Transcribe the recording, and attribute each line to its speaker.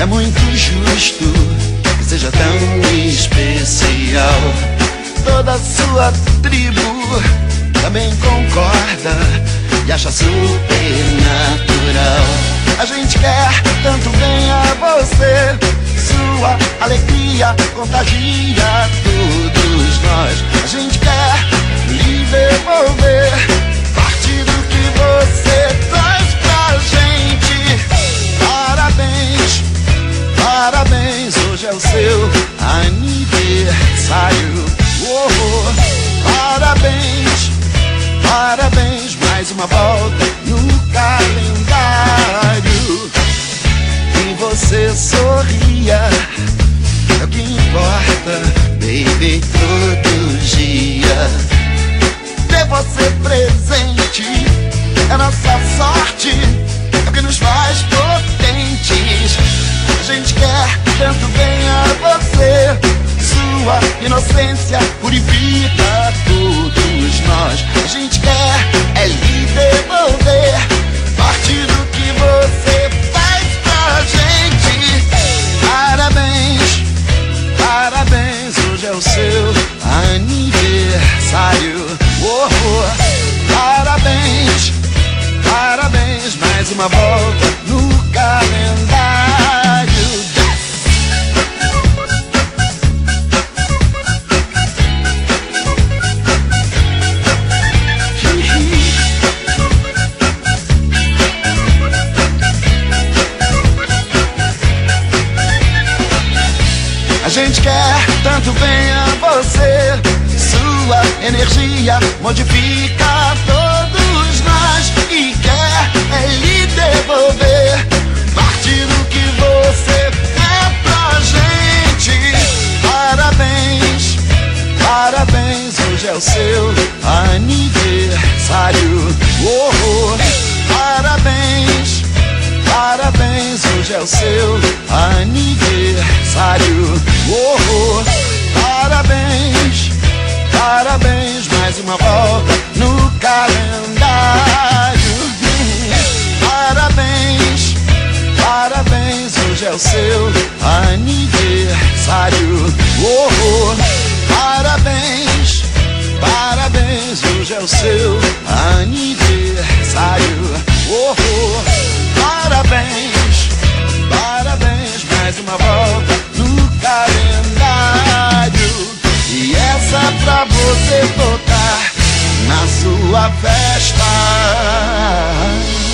Speaker 1: é muito justo que seja tão especial. Toda a sua tribo também concorda e acha super natural. A gente quer tanto bem a você, sua alegria contagia todos nós. A gente quer lhe devolver parte do que você traz pra gente. Parabéns, parabéns, hoje é o seu aniversário. Parabéns, parabéns, mais uma volta no calendário. E você sorria, é o que importa, baby, todo dia. Ter você presente é nossa sorte, é o que nos faz potentes. A gente quer tanto bem a você, sua inocência purifica todos nós. A gente quer é lhe devolver parte do que você faz pra gente. Parabéns, parabéns, hoje é o seu aniversário. Parabéns, parabéns, mais uma volta no calendário. A gente quer tanto bem a você, sua energia modifica todos nós. E quer é lhe devolver parte do que você é pra gente. Parabéns, parabéns, hoje é o seu aniversário. Parabéns, parabéns, hoje é o seu aniversário. Parabéns, parabéns, mais uma volta no calendário. Parabéns, parabéns, hoje é o seu aniversário. Parabéns, parabéns, hoje é o seu aniversário. Parabéns, parabéns, mais uma volta no calendário. E essa pra você tocar na sua festa.